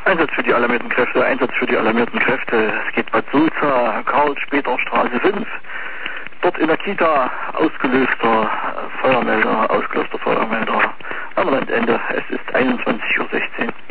Einsatz für die alarmierten Kräfte, Einsatz für die alarmierten Kräfte. Es geht Bad Sulza, Karl-Später-Straße 5. Dort in der Kita ausgelöster Feuermelder. Am Landende. Es ist 21:16 Uhr.